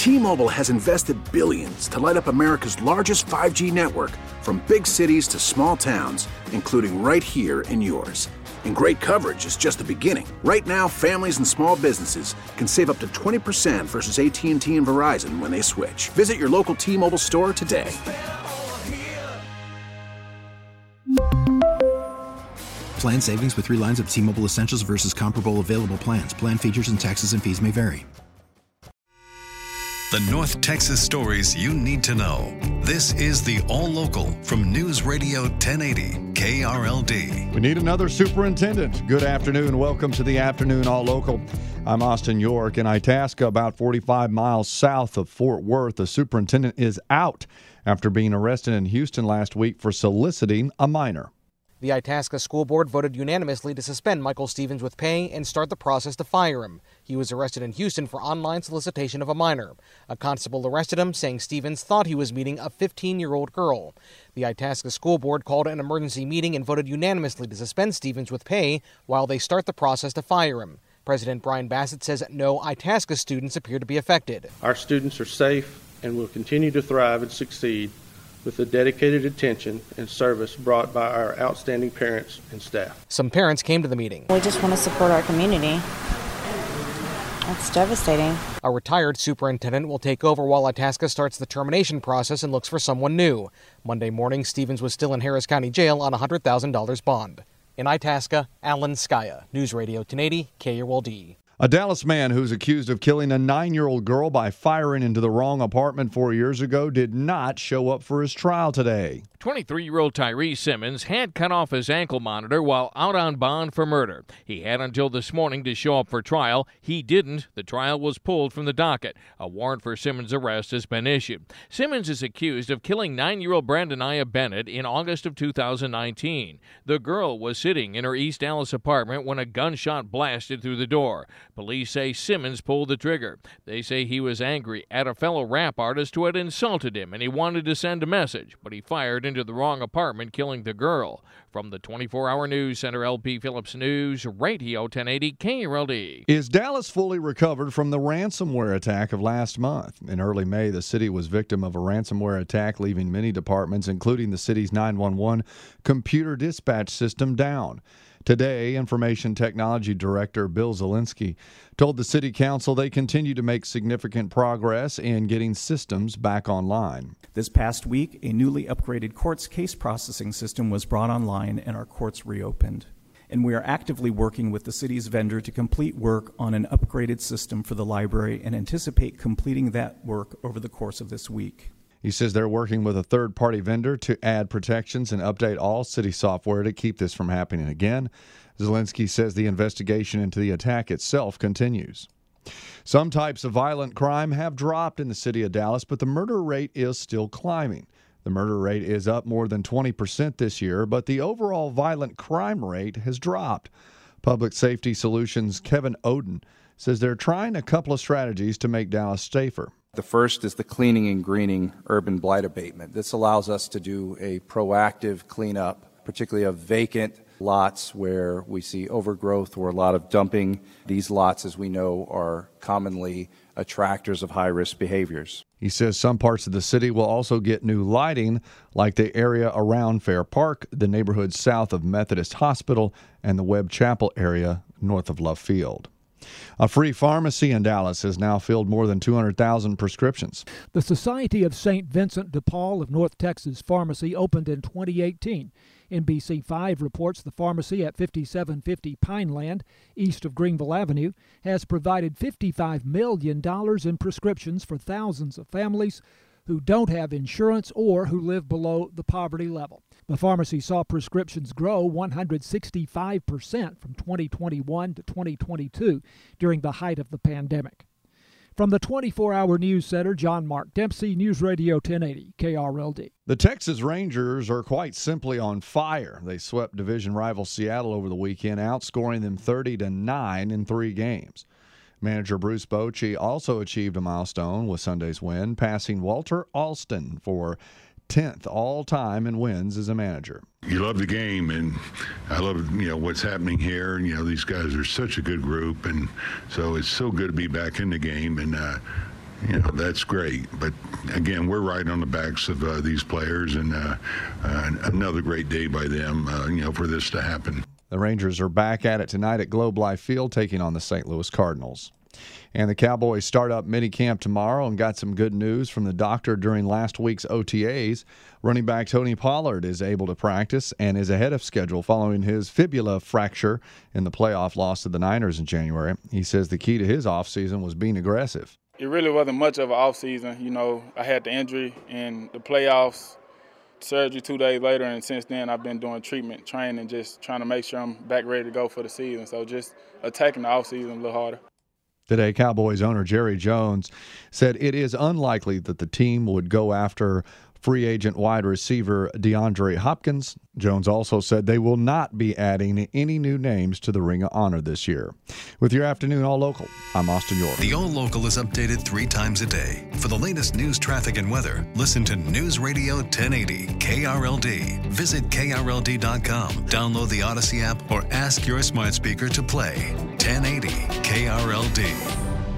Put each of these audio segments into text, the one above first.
T-Mobile has invested billions to light up America's largest 5G network, from big cities to small towns, including right here in yours. And great coverage is just the beginning. Right now, families and small businesses can save up to 20% versus AT&T and Verizon when they switch. Visit your local T-Mobile store today. Plan savings with 3 lines of T-Mobile Essentials versus comparable available plans. Plan features and taxes and fees may vary. The North Texas stories you need to know. This is the All Local from News Radio 1080 KRLD. We need another superintendent. Good afternoon. Welcome to the Afternoon All Local. I'm Austin York. In Itasca, about 45 miles south of Fort Worth, the superintendent is out after being arrested in Houston last week for soliciting a minor. The Itasca School Board voted unanimously to suspend Michael Stevens with pay and start the process to fire him. He was arrested in Houston for online solicitation of a minor. A constable arrested him, saying Stevens thought he was meeting a 15-year-old girl. The Itasca School Board called an emergency meeting and voted unanimously to suspend Stevens with pay while they start the process to fire him. President Brian Bassett says no Itasca students appear to be affected. Our students are safe and will continue to thrive and succeed with the dedicated attention and service brought by our outstanding parents and staff. Some parents came to the meeting. We just want to support our community. That's devastating. A retired superintendent will take over while Itasca starts the termination process and looks for someone new. Monday morning, Stevens was still in Harris County Jail on a $100,000 bond. In Itasca, Alan Skaya, News Radio 1080 KRLD. A Dallas man who's accused of killing a 9-year-old girl by firing into the wrong apartment 4 years ago did not show up for his trial today. 23-year-old Tyree Simmons had cut off his ankle monitor while out on bond for murder. He had until this morning to show up for trial. He didn't. The trial was pulled from the docket. A warrant for Simmons' arrest has been issued. Simmons is accused of killing 9-year-old Brandonaya Bennett in August of 2019. The girl was sitting in her East Dallas apartment when a gunshot blasted through the door. Police say Simmons pulled the trigger. They say he was angry at a fellow rap artist who had insulted him and he wanted to send a message, but he fired into the wrong apartment, killing the girl. From the 24-hour news center, LP Phillips News, Radio 1080 KRLD. Is Dallas fully recovered from the ransomware attack of last month? In early May, the city was victim of a ransomware attack, leaving many departments, including the city's 911 computer dispatch system, down. Today, Information Technology Director Bill Zielinski told the City Council they continue to make significant progress in getting systems back online. This past week, a newly upgraded courts case processing system was brought online and our courts reopened. And we are actively working with the city's vendor to complete work on an upgraded system for the library and anticipate completing that work over the course of this week. He says they're working with a third-party vendor to add protections and update all city software to keep this from happening again. Zielinski says the investigation into the attack itself continues. Some types of violent crime have dropped in the city of Dallas, but the murder rate is still climbing. The murder rate is up more than 20% this year, but the overall violent crime rate has dropped. Public Safety Solutions' Kevin Oden says they're trying a couple of strategies to make Dallas safer. The first is the cleaning and greening urban blight abatement. This allows us to do a proactive cleanup, particularly of vacant lots where we see overgrowth or a lot of dumping. These lots, as we know, are commonly attractors of high-risk behaviors. He says some parts of the city will also get new lighting, like the area around Fair Park, the neighborhood south of Methodist Hospital, and the Webb Chapel area north of Love Field. A free pharmacy in Dallas has now filled more than 200,000 prescriptions. The Society of St. Vincent de Paul of North Texas Pharmacy opened in 2018. NBC5 reports the pharmacy at 5750 Pineland, east of Greenville Avenue, has provided $55 million in prescriptions for thousands of families who don't have insurance or who live below the poverty level. The pharmacy saw prescriptions grow 165% from 2021 to 2022 during the height of the pandemic. From the 24-hour news center, John Mark Dempsey, News Radio 1080 KRLD. The Texas Rangers are quite simply on fire. They swept division rival Seattle over the weekend, outscoring them 30-9 in 3 games. Manager Bruce Bochy also achieved a milestone with Sunday's win, passing Walter Alston for 10th all-time in wins as a manager. You love the game, and I love what's happening here. These guys are such a good group, and so it's so good to be back in the game. And that's great. But again, we're right on the backs of these players, and another great day by them, for this to happen. The Rangers are back at it tonight at Globe Life Field, taking on the St. Louis Cardinals. And the Cowboys start up minicamp tomorrow and got some good news from the doctor during last week's OTAs. Running back Tony Pollard is able to practice and is ahead of schedule following his fibula fracture in the playoff loss to the Niners in January. He says the key to his offseason was being aggressive. It really wasn't much of an offseason. I had the injury in the playoffs, surgery 2 days later, and since then I've been doing treatment, training, just trying to make sure I'm back ready to go for the season. So just attacking the offseason a little harder. Today, Cowboys owner Jerry Jones said it is unlikely that the team would go after free agent wide receiver DeAndre Hopkins. Jones also said they will not be adding any new names to the Ring of Honor this year. With your afternoon All Local, I'm Austin York. The All Local is updated 3 times a day. For the latest news, traffic, and weather, listen to News Radio 1080 KRLD. Visit KRLD.com, download the Odyssey app, or ask your smart speaker to play 1080 KRLD.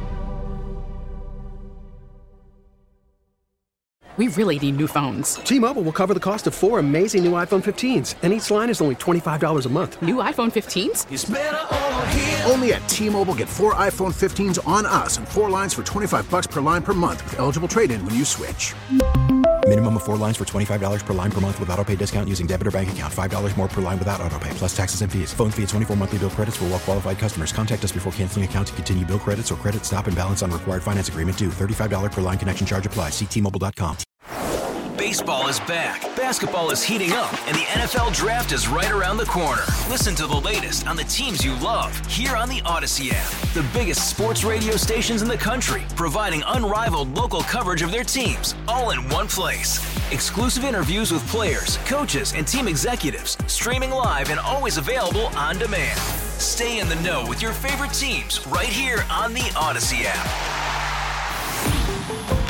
We really need new phones. T-Mobile will cover the cost of 4 amazing new iPhone 15s, and each line is only $25 a month. New iPhone 15s? It's better over here. Only at T-Mobile, get 4 iPhone 15s on us and 4 lines for $25 per line per month with eligible trade-in when you switch. Minimum of 4 lines for $25 per line per month with autopay discount using debit or bank account. $5 more per line without autopay, plus taxes and fees. Phone fee at 24 monthly bill credits for well-qualified customers. Contact us before canceling account to continue bill credits or credit stop and balance on required finance agreement due. $35 per line connection charge applies. See T-Mobile.com. Baseball is back, basketball is heating up, and the NFL Draft is right around the corner. Listen to the latest on the teams you love here on the Odyssey app. The biggest sports radio stations in the country, providing unrivaled local coverage of their teams, all in one place. Exclusive interviews with players, coaches, and team executives, streaming live and always available on demand. Stay in the know with your favorite teams right here on the Odyssey app.